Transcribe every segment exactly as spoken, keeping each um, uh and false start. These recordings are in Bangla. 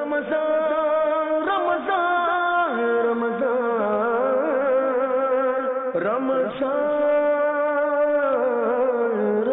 रमजान रमजान रमजान रमजान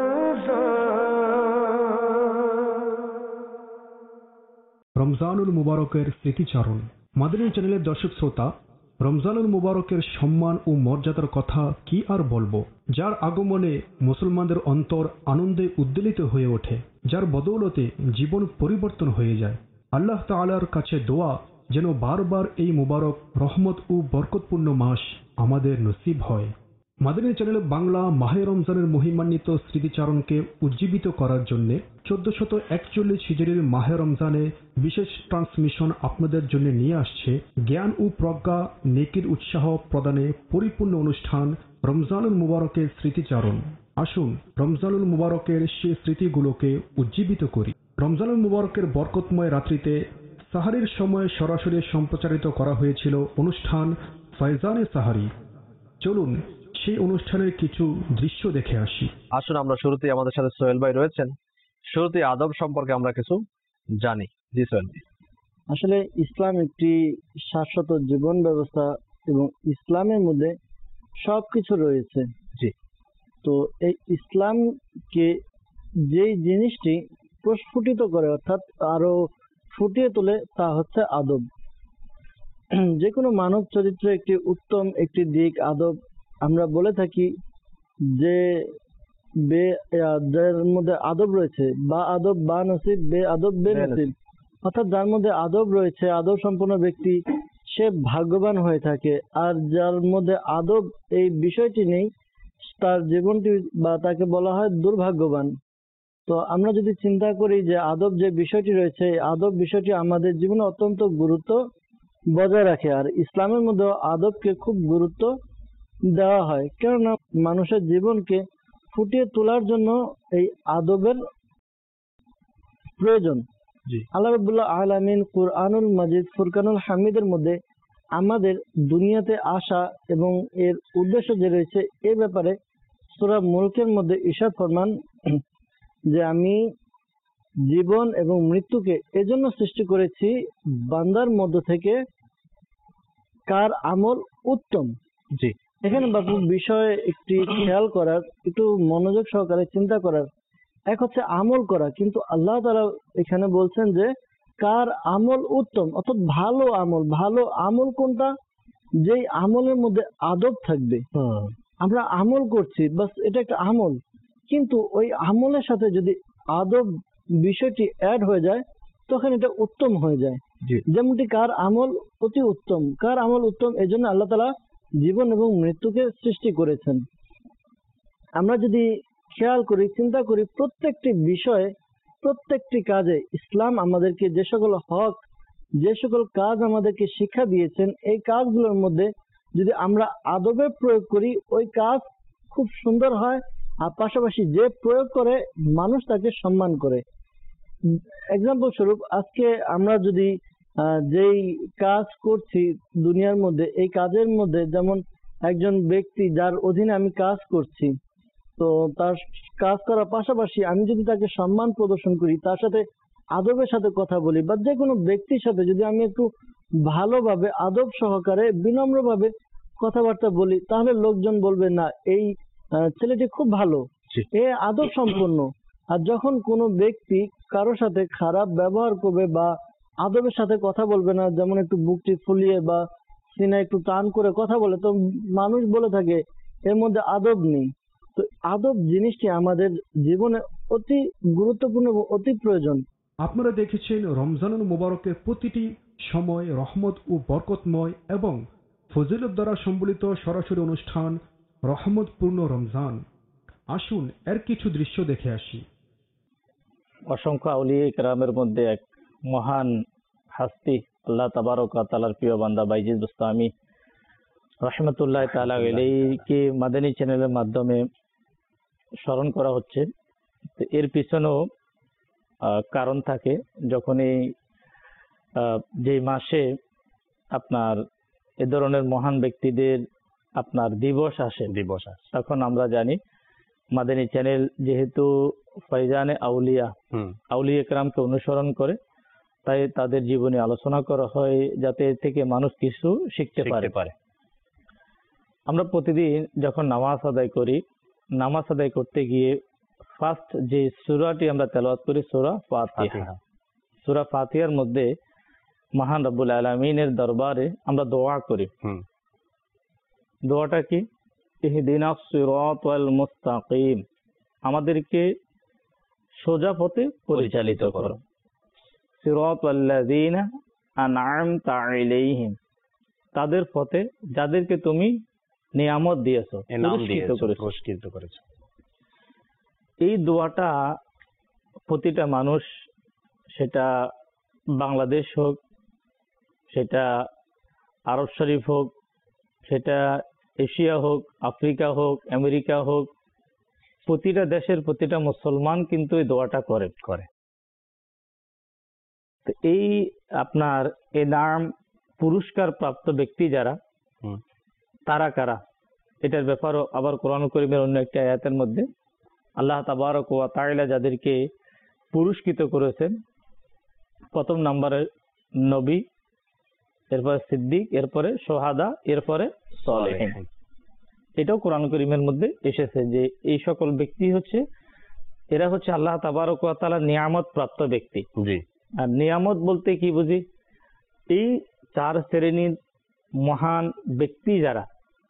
रमजान रमजानुल मुबारकेर स्मृतिचारण मादनी चैनेलेर दर्शक श्रोता रमजानुल मुबारकेर सम्मान और मर्यादार कथा कि आर बोलबो जार आगमने मुसलमानदेर अंतर आनंदे उद्वेलित हये ओठे जार बदौलते जीवन परिवर्तन हये जाय। आल्लाह ताआलार काछे दोया जेन बार बार एई मुबारक रहमत और बरकतपूर्ण मास आमादेर नसीब हय। मादनी चैनेल बांगला माहे रमजानेर महिमान्वित स्मृतिचारणके उज्जीवित करार जन्य चौदशत एकचल्लिश हिजरिर माहे रमजाने विशेष ट्रांसमिशन आपनादेर जन्य निये आसछे ज्ञान और प्रज्ञा नेकिर उत्साह प्रदाने परिपूर्ण अनुष्ठान रमजानुल मुबारकेर स्मृतिचारण। आसुन रमजानुल मुबारकेर सेई स्मृतिगुलोके उज्जीवित करी। रमजानुल मुबारकेर बरकतमय रात्रिते साहारिर समय सरासरि सम्प्रचारित करा हयेछिलो अनुष्ठान फैजाने साहारी। चलुन সেই অনুষ্ঠানের কিছু দৃশ্য দেখে আসি। আসুন আমরা শুরুতেই আমাদের সাথে সোহেল ভাই রয়েছেন, শুরুতেই আদব সম্পর্কে আমরা কিছু জানি। জি সোহেল ভাই। আসলে ইসলাম একটি শাশ্বত জীবন ব্যবস্থা এবং ইসলামের মধ্যে সবকিছু রয়েছে। জি। তো এই ইসলামকে যেই জিনিসটি প্রস্ফুটিত করে অর্থাৎ আরো ফুটিয়ে তোলে তা হচ্ছে আদব। যে কোনো মানব চরিত্রে একটি উত্তম একটি দিক আদব। আমরা বলে থাকি যে বে যার মধ্যে আদব রয়েছে বা আদব বা নসিব বে আদব বে নসিব, অর্থাৎ যার মধ্যে আদব রয়েছে আদব সম্পন্ন ব্যক্তি সে ভাগ্যবান হয়ে থাকে, আর যার মধ্যে আদব এই বিষয়টি নেই তার জীবনটি বা তাকে বলা হয় দুর্ভাগ্যবান। তো আমরা যদি চিন্তা করি যে আদব যে বিষয়টি রয়েছে আদব বিষয়টি আমাদের জীবনে অত্যন্ত গুরুত্ব বজায় রাখে, আর ইসলামের মধ্যে আদবকে খুব গুরুত্ব দেওয়া হয়, কেননা মানুষের জীবনকে ফুটিয়ে তোলার জন্য এই আদবের প্রয়োজন। আল্লাহ রাব্বুল আলামিন কুরআনুল মাজিদ ফুরকানুল হামিদের মধ্যে আমাদের দুনিয়াতে আসা এবং এর উদ্দেশ্য যে রয়েছে এ ব্যাপারে সূরা মুলকের মধ্যে ইরশাদ ফরমান যে আমি জীবন এবং মৃত্যুকে এজন্য সৃষ্টি করেছি বান্দার মধ্য থেকে কার আমল উত্তম। জি। এখানে বাপু বিষয় একটি খেয়াল করার, একটু মনোযোগ সহকারে চিন্তা করার, এক হচ্ছে আমল করা, কিন্তু আল্লাহ তাআলা এখানে বলছেন যে কার আমল উত্তম, অর্থাৎ ভালো আমল। ভালো আমল কোনটা? যেই আমলের মধ্যে আদব থাকবে। আমরা আমল করছি বাস এটা একটা আমল, কিন্তু ওই আমলের সাথে যদি আদব বিষয়টি অ্যাড হয়ে যায় তখন এটা উত্তম হয়ে যায়। যেমনটি কার আমল অতি উত্তম, কার আমল উত্তম, এই জন্য আল্লাহ তাআলা জীবন এবং মৃত্যুকে সৃষ্টি করেছেন। আমরা যদি খেয়াল করি চিন্তা করি প্রত্যেকটি বিষয়ে প্রত্যেকটি কাজে ইসলাম আমাদেরকে যে সকল হক যে সকল কাজ আমাদেরকে শিক্ষা দিয়েছেন এই কাজগুলোর মধ্যে যদি আমরা আদবের প্রয়োগ করি ওই কাজ খুব সুন্দর হয়, আর পাশাপাশি যে প্রয়োগ করে মানুষ তাকে সম্মান করে। এক্সাম্পল স্বরূপ আজকে আমরা যদি যেই কাজ করছি দুনিয়ার মধ্যে এই কাজের মধ্যে যেমন একজন ব্যক্তি যার অধীনে আমি কাজ করছি, তো তার কাজ করার পাশাপাশি আমি যদি তাকে সম্মান প্রদর্শন করি, তার সাথে আদবের সাথে কথা বলি, বা যে কোনো ব্যক্তির সাথে যদি আমি একটু ভালোভাবে আদব সহকারে বিনম্রভাবে কথাবার্তা বলি, তাহলে লোকজন বলবে না এই ছেলেটি খুব ভালো, এ আদব সম্পন্ন। আর যখন কোনো ব্যক্তি কারোর সাথে খারাপ ব্যবহার করবে বা আদবের সাথে কথা বলবে না, যেমন একটু বুকটি ফুলিয়ে বা সিনা একটু টান করে কথা বলে, তো মানুষ বলে থাকে এর মধ্যে আদব নেই। তো আদব জিনিসটি আমাদের জীবনে অতি গুরুত্বপূর্ণ এবং অতি প্রয়োজন। আপনারা দেখেছেন রমজানুল মুবারকের প্রতিটি সময় রহমত ও বরকতময় এবং ফজিলত দ্বারা সম্বলিত সরাসরি অনুষ্ঠান রহমতপূর্ণ রমজান। আসুন এর কিছু দৃশ্য দেখে আসি। অসংখ্য আউলিয়া কেরামের মধ্যে এক মহান হাস্তি আল্লাহ তাবারক ওয়া তাআলার প্রিয় বান্দা বাইজিদ বুস্তামি রাহমাতুল্লাহ তাআলা আলাইহিকে মাদানী চ্যানেলের মাধ্যমে স্মরণ করা হচ্ছে। এর পিছনেও কারণ থাকে। যখন এই যে মাসে আপনার এ ধরনের মহান ব্যক্তিদের আপনার দিবস আসে দিবস আসে তখন আমরা জানি মাদানী চ্যানেল যেহেতু ফয়জানে আউলিয়া আউলিয়া কেরামকে অনুসরণ করে, তাই তাদের জীবনে আলোচনা করা হয় যাতে এর থেকে মানুষ কিছু শিখতে পারে। শিখতে পারে। আমরা প্রতিদিন যখন নামাজ আদায় করি, নামাজ আদায় করতে গিয়ে ফার্স্ট যে সূরাটি আমরা তেলাওয়াত করি সূরা ফাতিহা। ফাতিহা। সূরা ফাতিহার মধ্যে মহান রব্বুল আলামিনের দরবারে আমরা দোয়া করি। হুম। দোয়াটা কি? ইহদিনাস সিরাতাল মুস্তাকিম, আমাদেরকে সোজা পথে পরিচালিত করো। সিরাতাল্লাযীনা আন'আমতা আলাইহিম, তাদের পথে যাদেরকে তুমি নিয়ামত দিয়েছো, এনাম পুরস্কৃত দিয়েছো, করেছো। পুরস্কৃত করেছো। এই দোয়াটা প্রতিটা মানুষ, সেটা বাংলাদেশ হোক, সেটা আরব শরীফ হোক, সেটা এশিয়া হোক, আফ্রিকা হোক, আমেরিকা হোক, প্রতিটা দেশের প্রতিটা মুসলমান কিন্তু এই দোয়াটা করে করে তো এই আপনার এই নাম পুরস্কার প্রাপ্ত ব্যক্তি যারা, হুম। তারা কারা, এটার ব্যাপারও আবার কোরআন কারীমের অন্য একটি আয়াতের মধ্যে আল্লাহ তাবারক ওয়া তাআলা যাদেরকে পুরস্কৃত করেছেন, প্রথম নম্বরে নবী, এরপরে সিদ্দিক, এরপরে সোহাদা, এরপরে সালেহিন। এটাও কোরআন কারীমের মধ্যে এসেছে যে এই সকল ব্যক্তি হচ্ছে, এরা হচ্ছে আল্লাহ তাবারক ওয়া তাআলার নিয়ামত প্রাপ্ত ব্যক্তি। জি। আর নিয়ামত বলতে কি বুঝি? এই চার শ্রেণীর মহান ব্যক্তি যারা,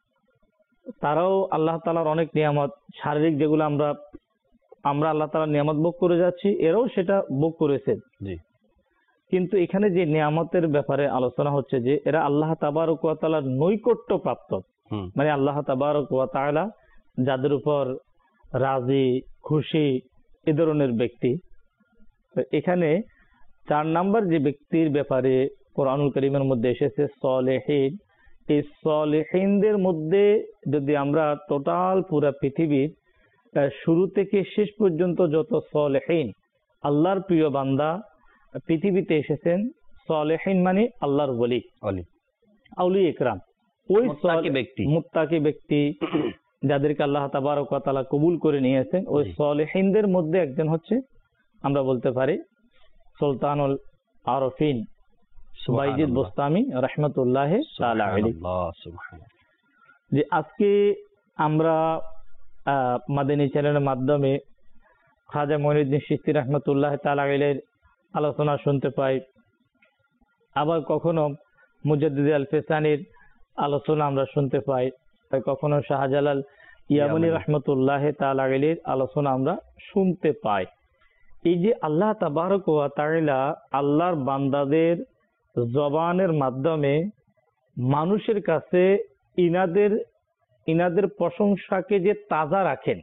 তারাও আল্লাহ তাআলার অনেক নিয়ামত শারীরিক যেগুলো আমরা আমরা আল্লাহ তাআলার নিয়ামত ভোগ করে যাচ্ছি, এরাও সেটা ভোগ করেছে। জি। কিন্তু এখানে যে নিয়ামতের ব্যাপারে আলোচনা হচ্ছে যে এরা আল্লাহ তাবারক ওয়া তাআলার নৈকট্য প্রাপ্ত, হুম। মানে আল্লাহ তাবারক ওয়া তাআলা যাদের উপর রাজি, খুশি, এ ধরনের ব্যক্তি। তো এখানে চার নাম্বার যে ব্যক্তির ব্যাপারে কোরআনুল কারীমের মধ্যে এসেছে সালেহিন, এই সালেহিনদের মধ্যে যদি আমরা টোটাল পুরা পৃথিবীর শুরু থেকে শেষ পর্যন্ত যত সালেহিন আল্লাহর প্রিয় বান্দা পৃথিবীতে এসেছেন, সালেহিন মানে আল্লাহর ওলি, ওলি, আউলিয়া ইকরাম, ওই মুত্তাকি ব্যক্তি, মুত্তাকি ব্যক্তি যাদেরকে আল্লাহ তাবারক ওয়া তাআলা কবুল করে নিয়েছেন, ওই সালেহিনদের মধ্যে একজন হচ্ছে আমরা বলতে পারি সুলতানুল আরফিন বাইজিদ বুস্তামি রাহমাতুল্লাহ তাআলা আলাইহি। যে আজকে আমরা মাদানী চ্যানেলের মাধ্যমে খাজা মঈনুদ্দিন চিশতি রাহমাতুল্লাহ তাআলা আলাইহির আলোচনা শুনতে পাই, আবার কখনো মুজাদ্দিদ আল ফিসানির আলোচনা আমরা শুনতে পাই, কখনো শাহজালাল ইয়ামানি রাহমাতুল্লাহ তাআলা আলাইহির আলোচনা আমরা শুনতে পাই। এই যে আল্লাহ তাবারক ওয়া তাআলা আল্লাহর বান্দাদের জবানের মাধ্যমে মানুষের কাছে ইনাদের ইনাদের প্রশংসাকে যে তাজা রাখেন,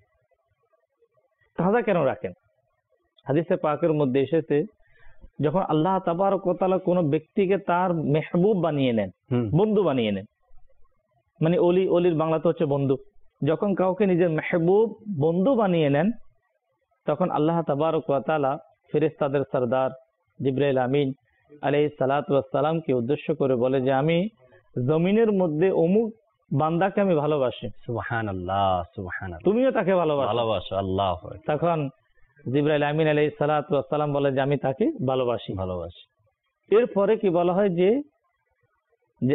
তাজা কেন রাখেন? হাদিসে পাকের মধ্যে এসেছে যখন আল্লাহ তাবারক ওয়া তাআলা কোনো ব্যক্তিকে তার মেহবুব বানিয়ে নেন, বন্ধু বানিয়ে নেন, মানে অলি, অলির বাংলাতে হচ্ছে বন্ধু, যখন কাউকে নিজের মেহবুব বন্ধু বানিয়ে নেন, তখন আল্লাহ তাবারক ওয়া তাআলা ফেরেশতাদের সরদার জিবরাইল আমিন আলাইহিস সালাতু ওয়াস সালামকে উদ্দেশ্য করে বলে যে আমি জমিনের মধ্যে অমুক বান্দাকে আমি ভালোবাসি। সুবহানাল্লাহ, সুবহানাল্লাহ, তুমিও তাকে ভালোবাসো। ভালোবাসো, আল্লাহ। তখন জিবরাইল আমিন আলাইহিস সালাতু ওয়াস সালাম বলে যে আমি তাকে ভালোবাসি, ভালোবাসি। এরপরে কি বলা হয় যে যে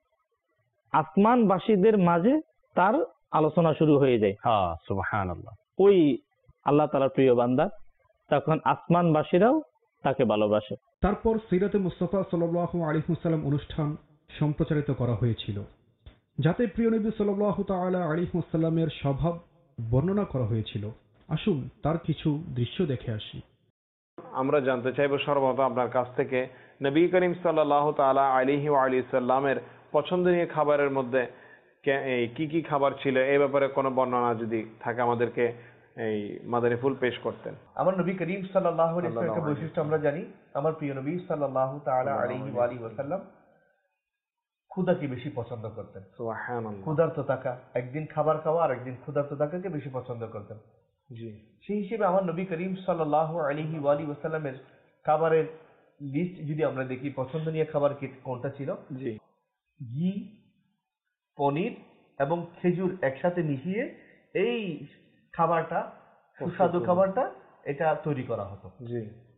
আসমানবাসীদের মাঝে তার আলোচনা শুরু হয়ে যায়। হ্যাঁ, সুবহানাল্লাহ। ওই আল্লাহ তাআলার প্রিয় বান্দা, তখন আসমানবাসীরাও তাকে ভালোবাসে। তারপর সিরাতে মুস্তাফা সাল্লাল্লাহু আলাইহি ওয়াসাল্লাম অনুষ্ঠান সম্প্রচারিত করা হয়েছিল, যাতে প্রিয় নবী সাল্লাল্লাহু তাআলা আলাইহি ওয়াসাল্লামের স্বভাব বর্ণনা করা হয়েছিল। আসুন তার কিছু দৃশ্য দেখে আসি। আমরা জানতে চাইব সর্বপ্রথম আপনার কাছ থেকে নবী করিম সাল্লাল্লাহু তাআলা আলাইহি ওয়া আলিহি সাল্লামের পছন্দনীয় খাবারের মধ্যে এই কি কি খাবার ছিল, এই ব্যাপারে কোনো বর্ণনা যদি থাকে আমাদেরকে এই মাদানী ফুল পেশ করতেন। আমার নবী করিম সাল্লাল্লাহু আলাইহি ওয়াসাল্লামের একটা বৈশিষ্ট্য আমরা জানি, আমার প্রিয় নবী সাল্লাল্লাহু তাআলা আলাইহি ওয়া আলিহি ওয়াসাল্লাম ক্ষুধাকে বেশি পছন্দ করতেন। সুবহানাল্লাহ। ক্ষুধার্ত থাকা, একদিন খাবার খাওয়া আর একদিন ক্ষুধার্ত থাকাকে বেশি পছন্দ করতেন। জি। সেই হিসেবে আমার নবী করিম সাল্লাল্লাহু আলাইহি ওয়া আলিহি ওয়াসাল্লামের খাবারের লিস্ট যদি আমরা দেখি, পছন্দনীয় খাবার কোনটা ছিল? জি। ঘি, পনির এবং খেজুর একসাথে মিশিয়ে এই খাবারটা, সুস্বাদু খাবারটা এটা তৈরি করা হতো। জি।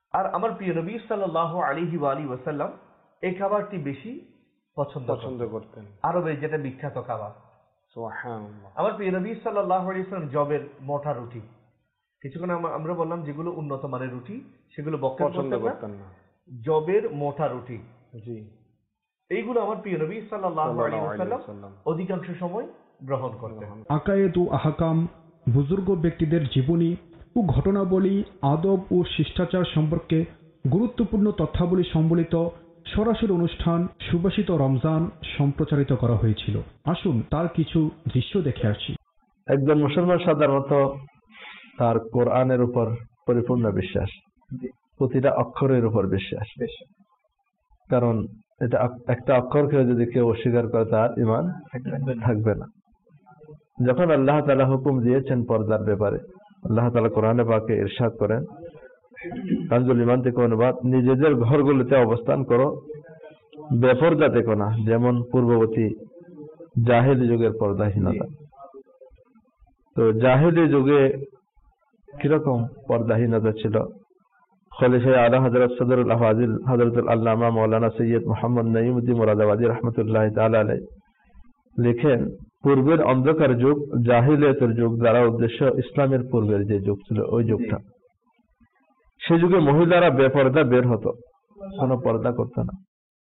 আর আমার প্রিয় নবী সাল্লাল্লাহু আলাইহি ওয়া আলিহি ওয়াসাল্লাম এই খাবারটি বেশি পছন্দ পছন্দ করতেন। করতেন। আরবের যেটা বিখ্যাত খাবার। সুবহানাল্লাহ। আমার প্রিয় নবী সাল্লাল্লাহু আলাইহি ওয়াসাল্লাম জবের মোটা রুটি, কিছুক্ষণ আম- আমরা বললাম যেগুলো উন্নত মানের রুটি সেগুলো বক্কর পছন্দ করতেন না, করতেন না। জবের মোটা রুটি জি। এইগুলো আমার প্রিয় নবী সাল্লাল্লাহু আলাইহি সাল্লাল্লাহু আলাইহি ওয়াসাল্লাম ওয়াসাল্লাম অধিকাংশ সময় গ্রহণ করতেন। আকায়েদ ও আহকাম, বুজুর্গ ব্যক্তিদের জীবনী ও ঘটনাবলী, আদব ও শিষ্টাচার সম্পর্কে গুরুত্বপূর্ণ তথ্যাবলী সম্বলিত সরাসরি অনুষ্ঠান সুবাসিত রমজান সম্প্রচারিত করা হয়েছিল। আসুন তার কিছু দৃশ্য দেখে আসি। একজন মুসলমান সাধারণত তার কোরআনের উপর পরিপূর্ণ বিশ্বাস, প্রতিটা অক্ষরের উপর বিশ্বাস, কারণ এটা আক- একটা অক্ষরকে যদি কেউ অস্বীকার করে তার ঈমান থাকবে না। যখন আল্লাহ তাআলা হুকুম দিয়েছেন পর্দার ব্যাপারে, আল্লাহ তাআলা কোরআনে পাকে ইরশাদ করেন, কানজুল ঈমান থেকে অনুবাদ, নিজেদের ঘরগুলোতে অবস্থান করো, বেপরদা থেকো না, যেমন পূর্ববর্তী জাহেলি যুগের পর্দাহীনতা। তো জাহেলি যুগে কিরকম পর্দাহীনতা ছিল? খলিফা আলা হযরত সদরুল আফাজিল হযরতুল আল্লামা মাওলানা সৈয়দ মুহাম্মদ নঈমুদ্দিন মুরাদাবাদী রাহমাতুল্লাহি তাআলা আলাইহি লিখেন, পূর্বের অন্ধকার যুগ, জাহিলিয়াতের যুগ দ্বারা উদ্দেশ্য ইসলামের পূর্বের যে যুগ ছিল ওই যুগটা। সে যুগে মহিলারা বেপরদা বের হতো, কোনো পর্দা করতো না।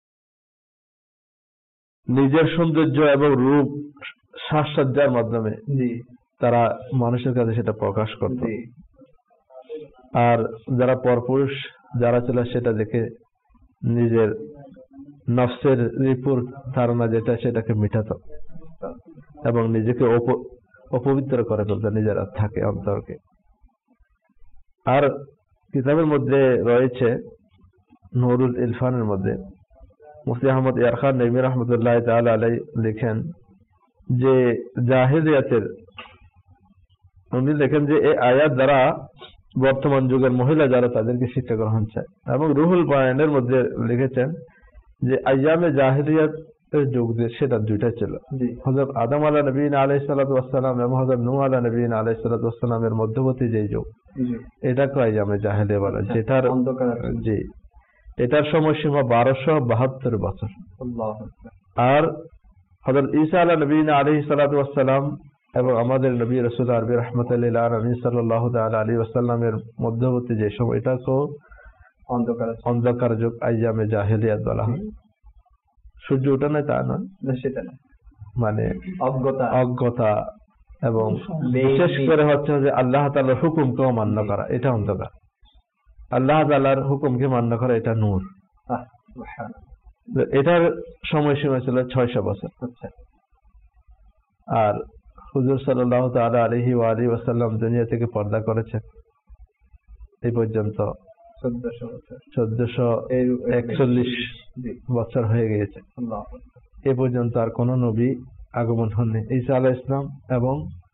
নিজের সৌন্দর্য এবং রূপ সাজসজ্জার মাধ্যমে তারা মানুষের কাছে সেটা প্রকাশ করত। আর যারা পরপুরুষ যারা ছিল সেটা দেখে নিজের নফসের রিপোর্ট ধারণা যেটা সেটাকে মিটাতো এবং নিজেকে অপ- অপবিত্র করে ফেলতো নিজেরা থাকে অন্তরকে। আর কিতাবের মধ্যে রয়েছে নুরুল ইরফানের মধ্যে মুফতি আহমদ ইয়ার খান নঈমী রাহমাতুল্লাহ তাআলা আলাইহি লিখেন যে জাহিলিয়াতের, উনি লেখেন যে এই আয়াত দ্বারা বর্তমান যুগের মহিলা যারা তাদেরকে শিক্ষা গ্রহণ চায়, এবং রুহুল বায়ানের মধ্যে লিখেছেন যে আইয়ামে জাহিলিয়াতের যুগ যে সেটা দুইটা ছিল, হযরত আদম আলা নবীন আলাইহিস সালাতু ওয়াস সালাম এবং হযরত নূহ আলা নবীন আলাইহিস সালাতু ওয়াস সালামের মধ্যবর্তী যে যুগ, এটাকে আইয়ামে জাহিলিয়া বলা। যেটার জি এটার সময়সীমা বারোশো বাহাত্তর বছর। আর হযরত ঈসা আলা নবীন আলাইহিস সালাতু ওয়াস সালাম এবং আমাদের নবী রাসূল আরবি রাহমাতুল লিল আলামিন সাল্লাল্লাহু তাআলা আলাইহি ওয়াসাল্লামের মধ্যবর্তী যে সময়, এটাকে অন্ধকার অন্ধকার যুগ আইয়ামে জাহিলিয়াত বলা হয়। সূর্য ওঠা নয় তা নয়, সেটা না, মানে অজ্ঞতা অজ্ঞতা এবং বিশেষ করে হচ্ছে যে আল্লাহ তাআলার হুকুমকে অমান্য করা, এটা অন্ধকার। আল্লাহ তাআলার হুকুমকে মান্য করা এটা নূর। এটার সময়সীমা ছিল ছয়শ বছর। আর হুজুর সাল্লাল্লাহু তাআলা আলাইহি ওয়া আলিহি ওয়াসাল্লাম দুনিয়া থেকে পর্দা করেছেন এই পর্যন্ত চোদ্দশো একচল্লিশ বছর হয়ে গিয়েছে। এ পর্যন্ত আর কোন নবী আগমন হননি। ঈসা আলাইহিস সালাম এবং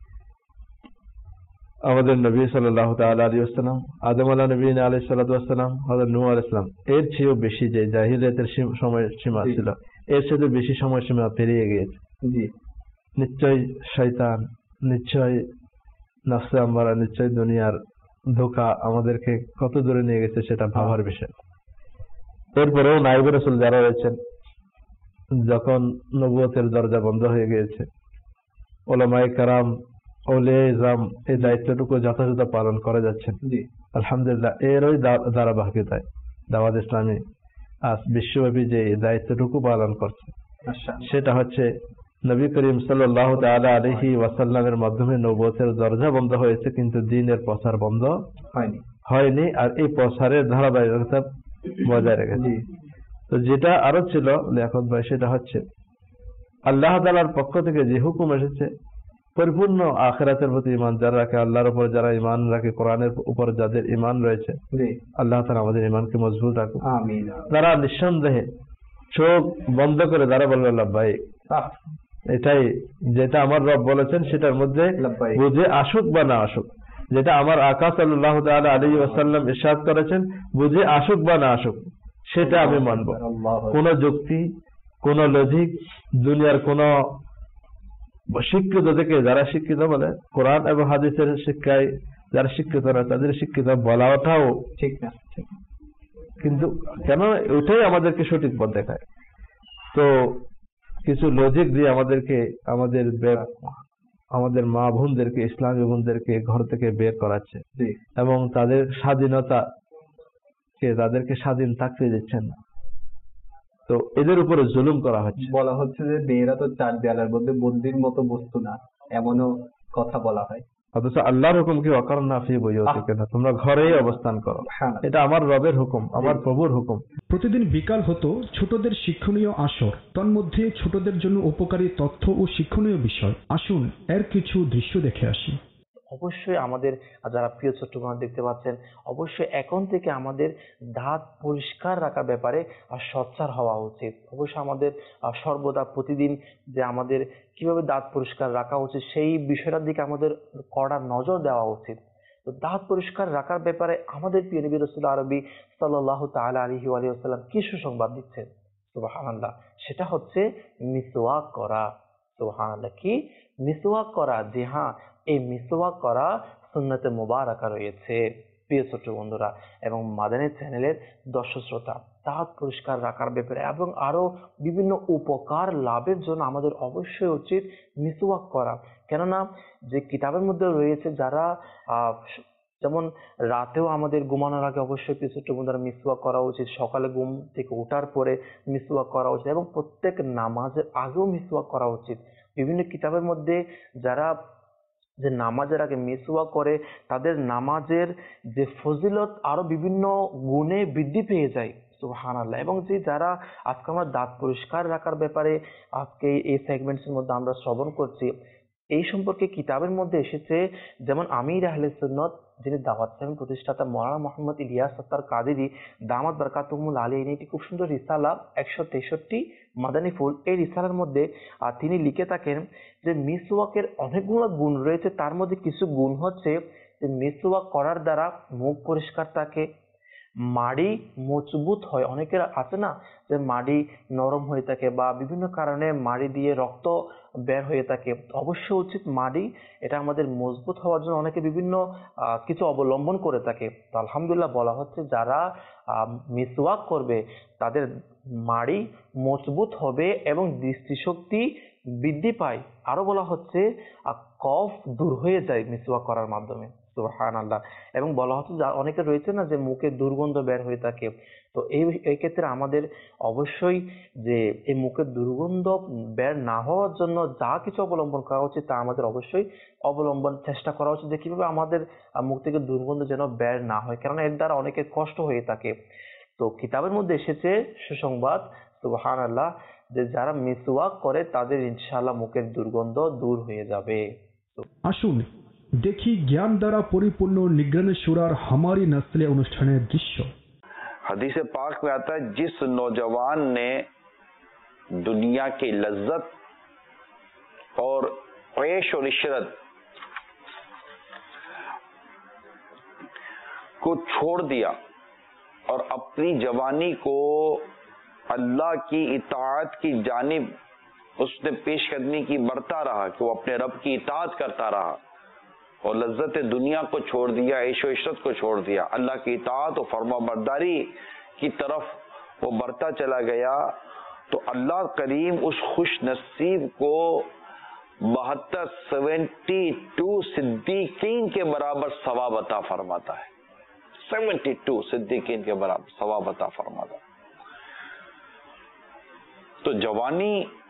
আমাদের নবী সাল্লাল্লাহু তাআলা আলাইহি ওয়াসাল্লাম, আদম আলা নবীনা আলাইহিস সালাতু ওয়াস সালাম, হযরত নূহ আলাইহিস সালাম, এর চেয়েও বেশি যে জাহিলিয়াতের সময় সীমা ছিল, এর চেয়ে বেশি সময় সীমা পেরিয়ে গিয়েছে। নিশ্চয় শয়তান, নিশ্চয় নফসে আম্মারা, নিশ্চয় দুনিয়ার ধোঁকা আমাদেরকে কত দূরে নিয়ে গেছে সেটা ভাবার বিষয়। এরপরেও নায়েবে রাসূল যারা রয়েছেন, যখন নবুয়তের দরজা বন্ধ হয়ে গিয়েছে, উলামায়ে কেরাম, আউলিয়া ইজম এই দায়িত্বটুকু যথাযথ পালন করে যাচ্ছেন। আলহামদুলিল্লাহ, এরই ধারাবাহিকতায় দাওয়াত ইসলামী আজ বিশ্বব্যাপী যে দায়িত্বটুকু পালন করছে, সেটা হচ্ছে নবী করিম সাল্লাল্লাহু তাআলা আলাইহি ওয়াসাল্লামের মাধ্যমে নবুয়তের দরজা বন্ধ হয়েছে, কিন্তু দ্বীনের প্রচার বন্ধ হয়নি হয়নি আর এই প্রচারের ধারাবাহিকতা বজায় রেখেছে। তো যেটা আরো ছিল লেখক ভাই, সেটা হচ্ছে আল্লাহ তাআলার পক্ষ থেকে যে হুকুম এসেছে, পরিপূর্ণ আখিরাতের প্রতি ঈমান যারা রাখে, আল্লাহর উপর যারা ঈমান রাখে, কোরআনের উপর যাদের ঈমান রয়েছে, আল্লাহ তাআলা আমাদের ঈমানকে মজবুত রাখুন। আমিন। তারা নিঃসন্দেহে চোখ বন্ধ করে তারা বলবে লাব্বাইক, এটাই যেটা আমার রব বলেছেন সেটার মধ্যে বুঝে আসুক বা না আসুক, যেটা আমার আকা সাল্লাল্লাহু তাআলা আলাইহি ওয়াসাল্লাম ইরশাদ করেছেন বুঝে আসুক বা না আসুক, সেটা আমি মানব। কোন যুক্তি, কোন লজিক, দুনিয়ার কোন শিক্ষিত থেকে, যারা শিক্ষিত বলে কোরআন এবং হাদিসের শিক্ষায় যারা শিক্ষিত না তাদের শিক্ষিত বলাটাও ঠিক না। কিন্তু কেন ওইটাই আমাদেরকে সঠিক পথ দেখায়। তো কিছু লজিক দিয়ে আমাদেরকে আমাদের বে- আমাদের মা বোনদেরকে ইসলামী বোনদেরকে ঘর থেকে বের করাচ্ছে এবং তাদের স্বাধীনতা কে তাদেরকে স্বাধীন থাকতে দিচ্ছেন না। তো এদের উপরে জুলুম করা হচ্ছে। বলা হচ্ছে যে মেয়েরা তো চার দেয়ালের মধ্যে বন্দির মতো বস্তু না, এমনও কথা বলা হয়। অথচ আল্লাহর হুকুম কি অকারণা ফি বুয়ুতিকুম, তোমরা ঘরেই অবস্থান করো, এটা আমার রবের হুকুম, আমার প্রভুর হুকুম। প্রতিদিন বিকাল হতো ছোটদের শিক্ষণীয় আসর, তন্মধ্যে ছোটদের জন্য উপকারী তথ্য ও শিক্ষণীয় বিষয়। আসুন এর কিছু দৃশ্য দেখে আসি। অবশ্যই আমাদের যারা প্রিয় ছোট্ট বোন দেখতে পাচ্ছেন, অবশ্যই এখন থেকে আমাদের দাঁত পরিষ্কার রাখার ব্যাপারে আর সোচ্চার হওয়া উচিত। অবশ্যই আমাদের আহ, সর্বদা প্রতিদিন যে আমাদের কিভাবে দাঁত পরিষ্কার রাখা উচিত সেই বিষয়টার দিকে আমাদের কড়া নজর দেওয়া উচিত। তো দাঁত পরিষ্কার রাখার ব্যাপারে আমাদের প্রিয় নবী রাসূল আরবি সাল্লাল্লাহু তাআলা আলাইহি ওয়া আলিহি ওয়াসাল্লাম কি সুসংবাদ দিচ্ছেন, সুবহানাল্লাহ, সেটা হচ্ছে মিসওয়াক করা। সুবহানাল্লাহ, কি মিসওয়াক করা? জি হ্যাঁ, এই মিসওয়াক করা সুন্নতে মুবারাকা রয়েছে প্রিয় ছোট্ট বন্ধুরা এবং মাদানী চ্যানেলের দর্শক শ্রোতা। দাঁত পরিষ্কার রাখার ব্যাপারে এবং আরো বিভিন্ন উপকার লাভের জন্য আমাদের অবশ্যই উচিত মিসওয়াক করা। কেননা যে কিতাবের মধ্যে রয়েছে যারা আহ যেমন রাতেও আমাদের ঘুমানোর আগে অবশ্যই প্রিয় ছোট্ট বন্ধুরা মিসওয়াক করা উচিত, সকালে ঘুম থেকে ওঠার পরে মিসওয়াক করা উচিত এবং প্রত্যেক নামাজের আগেও মিসওয়াক করা উচিত। বিভিন্ন কিতাবের মধ্যে যারা যে নামাজের আগে মিসওয়াক করে তাদের নামাজের যে ফজিলত আরো বিভিন্ন গুণে বৃদ্ধি পেয়ে যায়। সুবহানাল্লাহ। এবং যে যারা আজকে আমরা দাঁত পরিষ্কার রাখার ব্যাপারে আজকে এই সেগমেন্টসের মধ্যে আমরা শ্রবণ করছি, এই সম্পর্কে কিতাবের মধ্যে এসেছে, যেমন আমির আহলে সুন্নাত যিনি দাওয়াত ইসলামের প্রতিষ্ঠাতা মাওলানা মোহাম্মদ ইলিয়াস সত্তার কাদেরী দামাত বারাকাতুহুল আলাইহি একটি খুব সুন্দর রিসালা একশো তেষট্টি মাদানী ফুল, এই রিসালার মধ্যে আহ, তিনি লিখে থাকেন যে মিসওয়াকের অনেকগুলো গুণ রয়েছে। তার মধ্যে কিছু গুণ হচ্ছে যে মিসওয়াক করার দ্বারা মুখ পরিষ্কার থাকে, মাড়ি মজবুত হয়। অনেকের আছে না যে মাড়ি নরম হয়ে থাকে বা বিভিন্ন কারণে মাড়ি দিয়ে রক্ত বের হয়ে থাকে, অবশ্য উচিত মাড়ি এটা আমাদের মজবুত হওয়ার জন্য অনেকে বিভিন্ন আহ, কিছু অবলম্বন করে থাকে। তো আলহামদুলিল্লাহ বলা হচ্ছে যারা আহ, মিসওয়াক করবে তাদের মাড়ি মজবুত হবে এবং দৃষ্টিশক্তি বৃদ্ধি পায়। আরো বলা হচ্ছে আহ, কফ দূর হয়ে যায় মিসওয়াক করার মাধ্যমে। সুবহানাল্লাহ। এবং বলা হচ্ছে যা অনেকে রয়েছে না যে মুখে দুর্গন্ধ বের হয়ে থাকে, তো এই এই ক্ষেত্রে আমাদের অবশ্যই যে এই মুখের দুর্গন্ধ বের না হওয়ার জন্য যা কিছু অবলম্বন করা উচিত তা আমাদের অবশ্যই অবলম্বন চেষ্টা করা উচিত যে কিভাবে আমাদের আহ, মুখ থেকে দুর্গন্ধ যেন বের না হয়, কারণ এর দ্বারা অনেকের কষ্ট হয়ে থাকে। তো কিতাবের মধ্যে এসেছে সুসংবাদ, সুবহানাল্লাহ, যে যারা মিসওয়াক করে তাদের ইনশাআল্লাহ মুখের দুর্গন্ধ দূর হয়ে যাবে। আসুন দেখি জ্ঞান দ্বারা পরিপূর্ণ নিগ্রানে সুরার হামারি নসলে অনুষ্ঠানের দৃশ্য। हदीस पाक में आता है, जिस नौजवान ने दुनिया की लज्जत और ऐश और इशरत को छोड़ दिया और अपनी जवानी को अल्लाह की इताअत की जानिब उसने पेशकदमी की बढ़ता रहा कि वो अपने रब की इताअत करता रहा और लज्जत दुनिया को छोड़ दिया, ऐशो इशरत को छोड़ दिया, अल्लाह की इताअत और फरमाबरदारी की तरफ वो बढ़ता चला गया, तो अल्लाह करीम उस खुश नसीब को बहत्तर सेवेंटी टू सिद्दीकीन के बराबर सवाब अता फरमाता है। सेवेंटी टू सिद्दीकीन के बराबर सवाब अता फरमाता। तो जवानी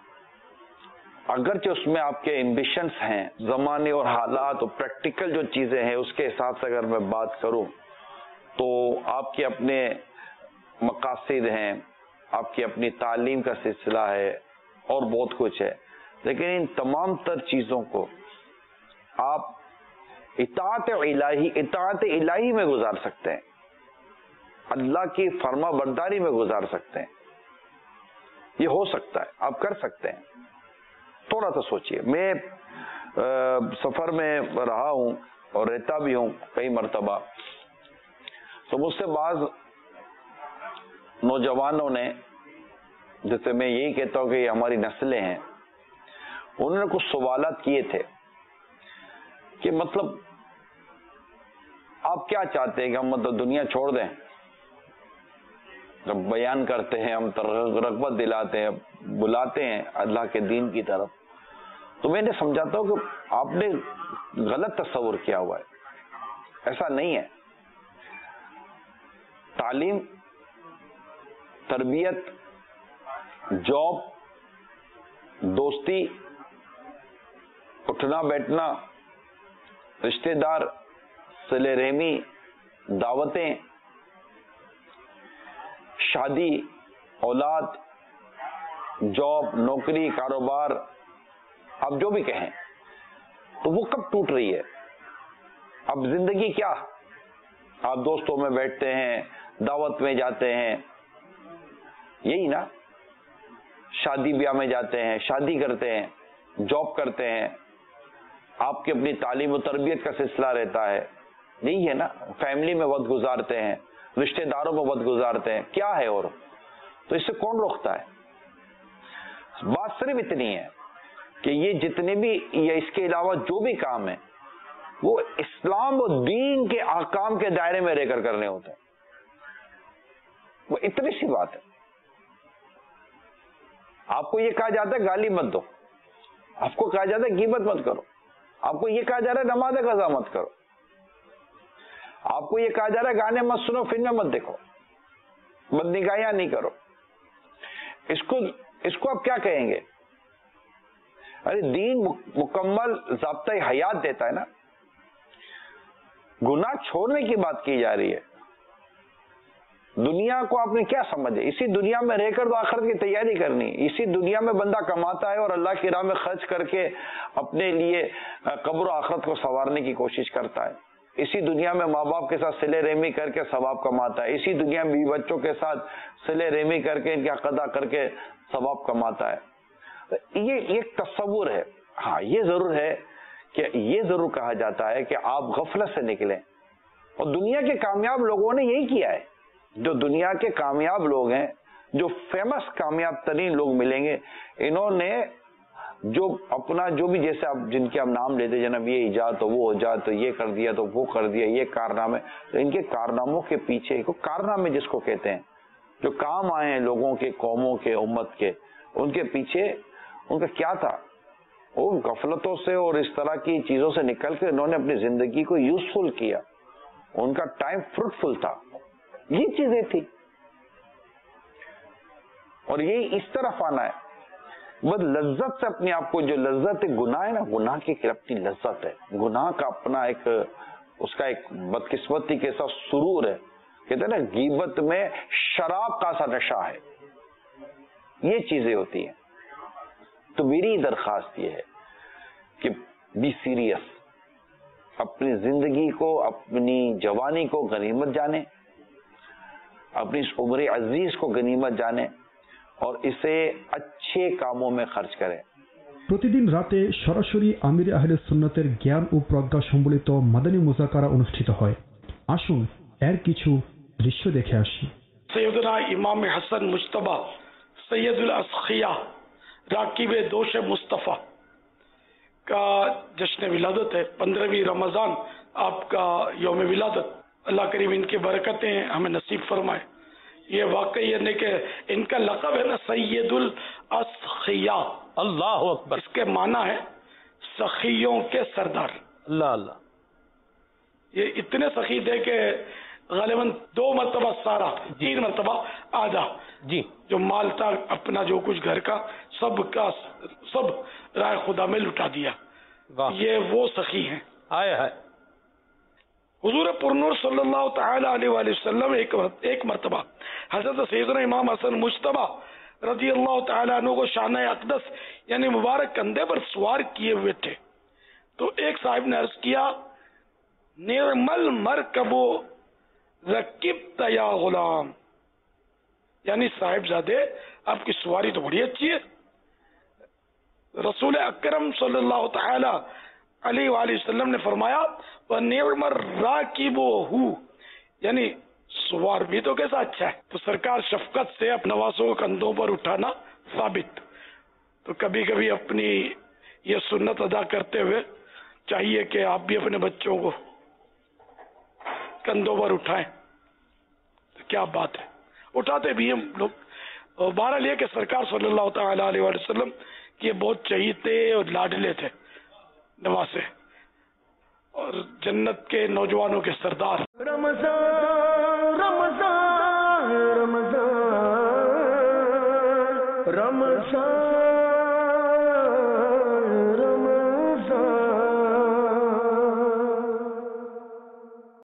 अगरचे उसमें आपके एम्बिशंस हैं, जमाने और हालात और प्रैक्टिकल जो चीजें हैं उसके हिसाब से अगर मैं बात करूं तो आपके अपने मकासद हैं, आपकी अपनी तालीम का सिलसिला है और बहुत कुछ है, लेकिन इन तमाम तर चीजों को आप इताअत इलाही इताअत इलाही में गुजार सकते हैं, अल्लाह की फर्मा बरदारी में गुजार सकते हैं। ये हो सकता है, आप कर सकते हैं। थोड़ा सा सोचिए, मैं आ, सफर में रहा हूं और रहता भी हूं कई मर्तबा, तो मुझसे बाज नौजवानों ने, जैसे मैं यही कहता हूं कि ये हमारी नस्लें हैं, उन्होंने कुछ सवालात किए थे कि मतलब आप क्या चाहते हैं कि हम मतलब दुनिया छोड़ दें, जब बयान करते हैं, हम रगबत दिलाते हैं, बुलाते हैं अल्लाह के दीन की तरफ, तो मैं इन्हें समझाता हूँ कि आपने गलत तस्वुर किया हुआ है, ऐसा नहीं है। तालीम, तरबियत, जॉब, दोस्ती, उठना बैठना, रिश्तेदार, सिले रहमी, दावतें, शादी, औलाद, जॉब, नौकरी, कारोबार, आप जो भी कहें, तो वो कब टूट रही है? अब जिंदगी क्या, आप दोस्तों में बैठते हैं, दावत में जाते हैं, यही ना, शादी ब्याह में जाते हैं, शादी करते हैं, जॉब करते हैं, आपकी अपनी तालीम और तरबियत का सिलसिला रहता है, यही है ना, फैमिली में वक्त गुजारते हैं, रिश्तेदारों में वक्त गुजारते हैं, क्या है और? तो इससे कौन रोकता है? बात सिर्फ इतनी है कि ये जितने भी या इसके अलावा जो भी काम है वो इस्लाम और दीन के अहकाम के दायरे में रहकर करने होते हैं, वो इतनी सी बात है। आपको ये कहा जाता है गाली मत दो, आपको कहा जाता है गीबत मत करो, आपको ये कहा जा रहा है नमाज कज़ा मत करो, आपको ये कहा जा रहा है गाने मत सुनो, फिल्में मत देखो, बदनिगाहियां नहीं करो। इसको इसको आप क्या कहेंगे? अरे दीन मुकम्मल ज़ाब्ता हयात देता है ना, गुनाह छोड़ने की बात की जा रही है। दुनिया को आपने क्या समझे? इसी दुनिया में रहकर तो आखिरत की तैयारी करनी। इसी दुनिया में बंदा कमाता है और अल्लाह की राह में खर्च करके अपने लिए कब्र आखिरत को संवारने की कोशिश करता है। इसी दुनिया में माँ बाप के साथ सिले रहमी करके सवाब कमाता है। इसी दुनिया में बीवी बच्चों के साथ सिले रहमी करके इनका कदा करके सवाब कमाता है। ये एक तस्वुर है। हाँ, ये जरूर है कि ये जरूर कहा जाता है कि आप गफलत से निकलें, और दुनिया के कामयाब लोगों ने यही किया है। जो दुनिया के कामयाब लोग हैं, जो फेमस कामयाब तरीन लोग मिलेंगे, इन्होंने जो अपना जो भी, जैसे आप जिनके आप नाम लेते जनाब, ये इजाद तो वो हो जाए, तो ये कर दिया तो वो कर दिया, ये कारनामे, तो इनके कारनामों के पीछे को कारनामे जिसको कहते हैं, जो काम आए हैं लोगों के, कौमों के, उम्मत के, उनके पीछे उनका क्या था? वो गफलतों से और इस तरह की चीजों से निकल के उन्होंने अपनी जिंदगी को यूजफुल किया, उनका टाइम फ्रूटफुल था। ये चीजें थी, और ये इस तरफ आना है। बस लज्जत से अपने आप को, जो लज्जत है गुनाह है ना, गुनाह की अपनी लज्जत है, गुनाह का अपना एक, उसका एक बदकिस्मती के साथ सुरूर है। कहते हैं ना, गीबत में शराब का सा नशा है। ये चीजें होती हैं। तो मेरी दरखास्त ये है कि बी सीरियस, अपनी जिंदगी को, अपनी जवानी को गनीमत जाने, अपनी इस उम्र अजीज को गनीमत जाने और इसे अच्छे कामों में खर्च करें। প্রতিদিন রাতে সরাসরি আমির আহলে সুন্নতের জ্ঞান ও প্রজ্ঞা সম্বলিত মাদানী মুযাকারা অনুষ্ঠিত হয়। আসুন এর কিছু দৃশ্য দেখে আসি। सैयदना इमाम हसन मुज्तबा सैयदुल अस्खिया राकिब दोष मुस्तफ़ा का जश्न विलादत है। पंद्रहवीं रमज़ान आपका यौम विलादत। अल्लाह करीम इनकी बरकतें हमें नसीब फरमाए। ये वाकई यानी कि इनका लक़ब है ना सैयदुल अस्खिया। अल्लाह अकबर। इसके माना है सखियों के सरदार। अल्लाह अल्लाह। ये इतने सखी थे कि गालिबन दो मरतबा सारा, तीन मरतबा आधा जी, जो माल था अपना, जो कुछ घर का, सब का सब राय खुदा में लुटा दिया। ये वो सखी हैं। आए है हुजूर पुरनूर सल्लल्लाहु तआला अलैहि वसल्लम एक एक मरतबा हजरत सैयदना इमाम हसन मुज्तबा रजी अल्लाह तआला अन्हु को शान अक़दस यानी मुबारक कंधे पर सवार किए हुए थे। तो एक साहिब ने अर्ज किया, निर्मल मरकबो रकिब्त या गुलाम, यानी साहिबजादे आपकी सवारी तो बड़ी अच्छी है। रसूल अकरम सल्लल्लाहु तआला अलैहि वसल्लम ने फरमाया, व निअमर राकिबुहु, यानी सवार भी तो कैसा अच्छा है। तो सरकार शफकत से अपने नवासों को कंधों पर उठाना साबित। तो कभी कभी अपनी ये सुन्नत अदा करते हुए चाहिए कि आप भी अपने बच्चों को कंधों पर उठाएं। तो क्या बात है। उठाते भी हम लोग। और बहरहाल ये कि सरकार सल्लल्लाहु ताला अलैहि वसल्लम के बहुत चहीते और लाडले थे, नवासे, और जन्नत के नौजवानों के सरदार।